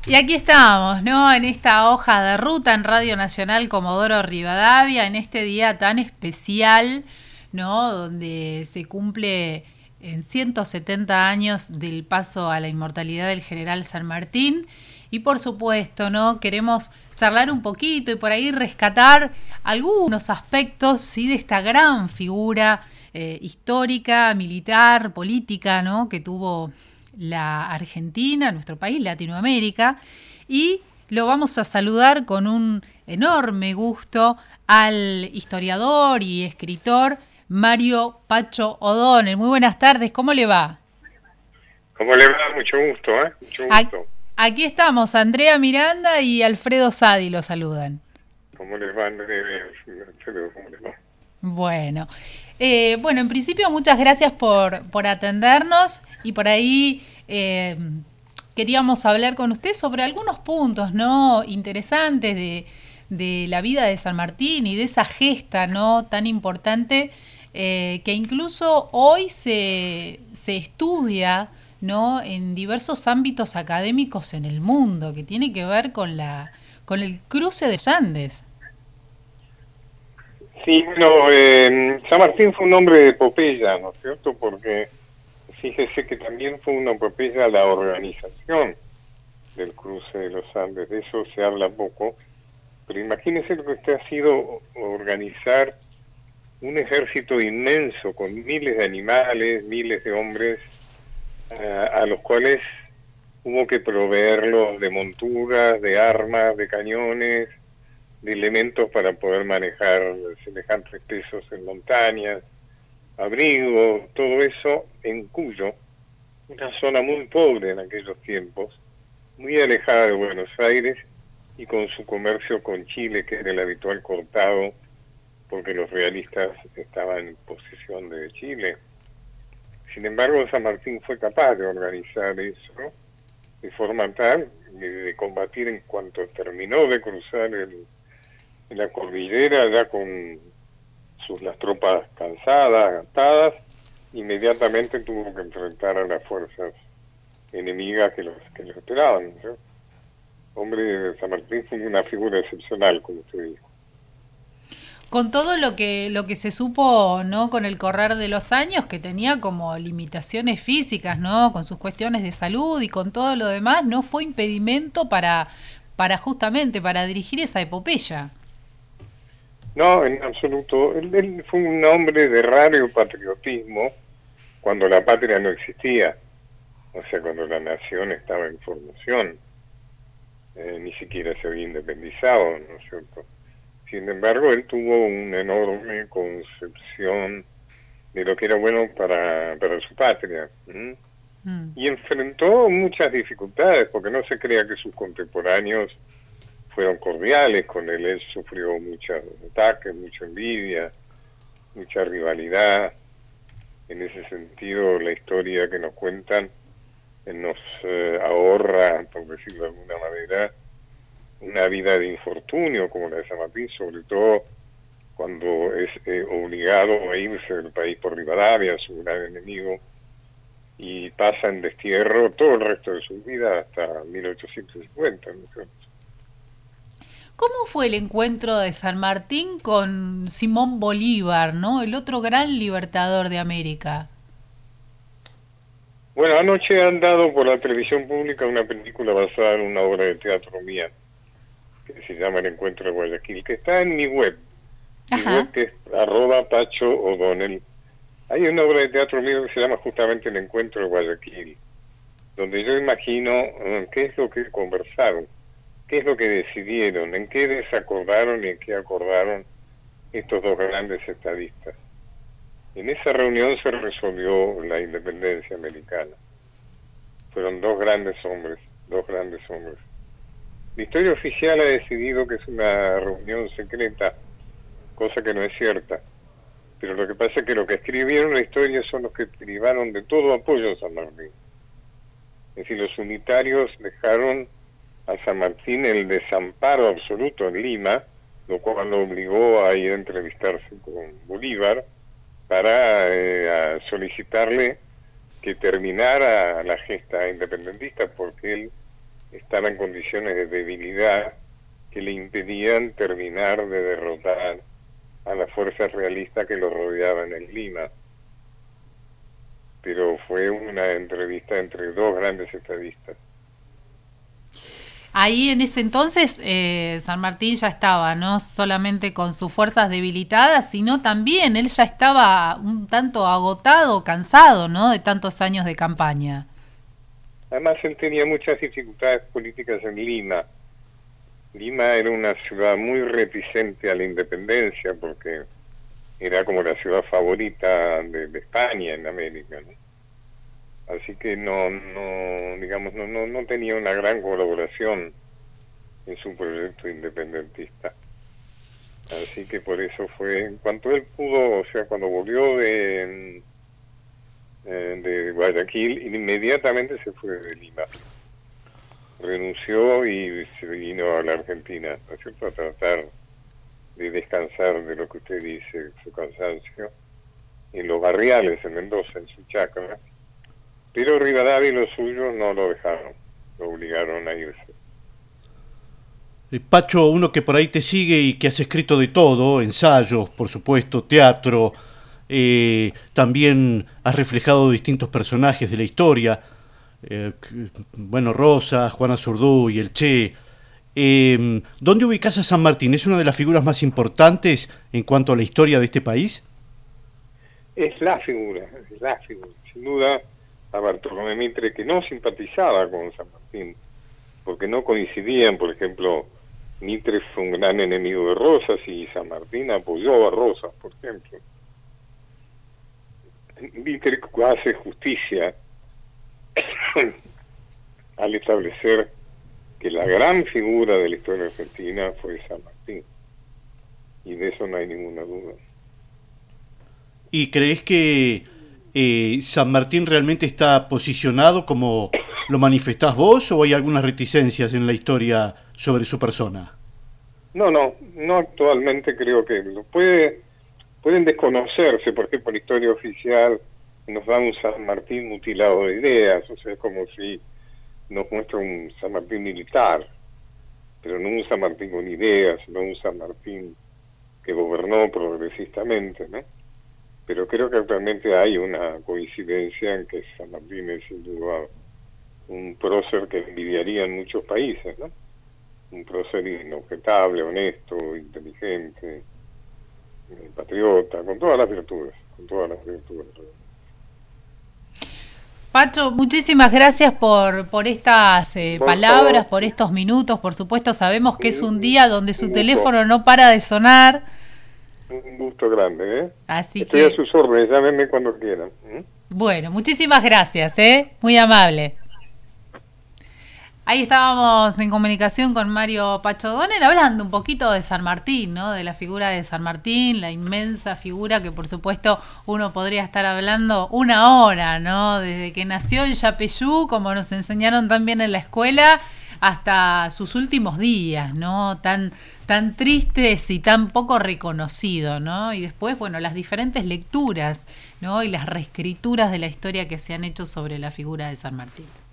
Y aquí estamos, ¿no? En esta hoja de ruta en Radio Nacional Comodoro Rivadavia, en este día tan especial, ¿no? Donde se cumple en 170 años del paso a la inmortalidad del general San Martín. Y por supuesto, ¿no? Queremos charlar un poquito y por ahí rescatar algunos aspectos, ¿sí? De esta gran figura histórica, militar, política, ¿no? Que tuvo la Argentina, nuestro país, Latinoamérica, y lo vamos a saludar con un enorme gusto al historiador y escritor Mario Pacho O'Donnell. Muy buenas tardes, ¿cómo le va? ¿Cómo le va? Mucho gusto, ¿eh? Mucho gusto. Aquí estamos, Andrea Miranda y Alfredo Sadi lo saludan. ¿Cómo les va, Andrés? ¿Cómo les va? Bueno, en principio muchas gracias por atendernos y por ahí queríamos hablar con usted sobre algunos puntos, ¿no? Interesantes de la vida de San Martín y de esa gesta, ¿no? Tan importante que incluso hoy se estudia, ¿no? En diversos ámbitos académicos en el mundo, que tiene que ver con el cruce de los Andes. Sí, bueno, San Martín fue un hombre de epopeya, ¿no es cierto? Porque fíjese que también fue una epopeya la organización del cruce de los Andes. De eso se habla poco, pero imagínese lo que usted ha sido organizar un ejército inmenso con miles de animales, miles de hombres, a los cuales hubo que proveerlos de monturas, de armas, de cañones, de elementos para poder manejar semejantes pesos en montañas, abrigos, todo eso en Cuyo, una zona muy pobre en aquellos tiempos, muy alejada de Buenos Aires y con su comercio con Chile, que era el habitual cortado, porque los realistas estaban en posesión de Chile. Sin embargo, San Martín fue capaz de organizar eso de forma tal de combatir en cuanto terminó de cruzar en la cordillera, ya con las tropas cansadas, gastadas, inmediatamente tuvo que enfrentar a las fuerzas enemigas que los esperaban, ¿no? Hombre, de San Martín fue una figura excepcional, como usted dijo. Con todo lo que se supo, ¿no? Con el correr de los años, que tenía como limitaciones físicas, ¿no? Con sus cuestiones de salud y con todo lo demás, no fue impedimento para justamente para dirigir esa epopeya. No, en absoluto. Él fue un hombre de raro patriotismo cuando la patria no existía, o sea, cuando la nación estaba en formación. Ni siquiera se había independizado, ¿no es cierto? Sin embargo, él tuvo una enorme concepción de lo que era bueno para su patria. Y enfrentó muchas dificultades, porque no se crea que sus contemporáneos fueron cordiales con él. Él sufrió muchos ataques, mucha envidia, mucha rivalidad. En ese sentido, la historia que nos cuentan nos ahorra, por decirlo de alguna manera, una vida de infortunio como la de San Martín, sobre todo cuando es obligado a irse del país por Rivadavia, su gran enemigo, y pasa en destierro todo el resto de su vida hasta 1850, ¿no es cierto? ¿Cómo fue el encuentro de San Martín con Simón Bolívar, ¿no? El otro gran libertador de América? Bueno, anoche han dado por la televisión pública una película basada en una obra de teatro mía, que se llama El Encuentro de Guayaquil, que está en mi web. Mi web que es @PachoO'Donnell. Hay una obra de teatro mío que se llama justamente El Encuentro de Guayaquil, donde yo imagino qué es lo que conversaron, qué es lo que decidieron, en qué desacordaron y en qué acordaron estos dos grandes estadistas. En esa reunión se resolvió la independencia americana. Fueron dos grandes hombres. La historia oficial ha decidido que es una reunión secreta, cosa que no es cierta. Pero lo que pasa es que los que escribieron la historia son los que privaron de todo apoyo a San Martín. Es decir, los unitarios dejaron a San Martín el desamparo absoluto en Lima, lo cual lo obligó a ir a entrevistarse con Bolívar para solicitarle que terminara la gesta independentista, porque él estaba en condiciones de debilidad que le impedían terminar de derrotar a las fuerzas realistas que lo rodeaban en Lima. Pero fue una entrevista entre dos grandes estadistas. Ahí en ese entonces San Martín ya estaba, no solamente con sus fuerzas debilitadas, sino también él ya estaba un tanto agotado, cansado, ¿no?, de tantos años de campaña. Además, él tenía muchas dificultades políticas en Lima. Lima era una ciudad muy reticente a la independencia porque era como la ciudad favorita de España en América, ¿no? Así que no tenía una gran colaboración en su proyecto independentista. Así que por eso fue, en cuanto él pudo, o sea, cuando volvió de Guayaquil, inmediatamente se fue de Lima. Renunció y se vino a la Argentina, ¿no es cierto?, a tratar de descansar de lo que usted dice, su cansancio, en los barriales, en Mendoza, en su chacra. Pero Rivadavia y los suyos no lo dejaron, lo obligaron a irse. Pacho, uno que por ahí te sigue y que has escrito de todo, ensayos, por supuesto, teatro, también has reflejado distintos personajes de la historia, Rosa, Juana Zurduy, el Che. ¿Dónde ubicás a San Martín? ¿Es una de las figuras más importantes en cuanto a la historia de este país? Es la figura, sin duda. A Bartolomé Mitre, que no simpatizaba con San Martín, porque no coincidían. Por ejemplo, Mitre fue un gran enemigo de Rosas y San Martín apoyó a Rosas, por ejemplo. Mitre hace justicia al establecer que la gran figura de la historia argentina fue San Martín, y de eso no hay ninguna duda. ¿Y crees que San Martín realmente está posicionado como lo manifestás vos, o hay algunas reticencias en la historia sobre su persona? No actualmente creo que pueden desconocerse, por ejemplo, la historia oficial nos da un San Martín mutilado de ideas, o sea, es como si nos muestra un San Martín militar, pero no un San Martín con ideas, no un San Martín que gobernó progresistamente, ¿no? Pero creo que actualmente hay una coincidencia en que San Martín es sin duda un prócer que envidiaría en muchos países, ¿no? Un prócer inobjetable, honesto, inteligente, patriota, con todas las virtudes, Pacho, muchísimas gracias por estas palabras, por estos minutos. Por supuesto, sabemos que es un día donde su teléfono no para de sonar. Un gusto grande, ¿eh? Así Estoy a sus órdenes, llámenme cuando quieran. Bueno, muchísimas gracias, muy amable. Ahí estábamos en comunicación con Mario Pacho O'Donnell hablando un poquito de San Martín, ¿no? De la figura de San Martín, la inmensa figura que por supuesto uno podría estar hablando una hora, ¿no? Desde que nació en Yapeyú, como nos enseñaron también en la escuela, hasta sus últimos días, ¿no? Tan tristes y tan poco reconocido, ¿no? Y después, bueno, las diferentes lecturas, ¿no? Y las reescrituras de la historia que se han hecho sobre la figura de San Martín.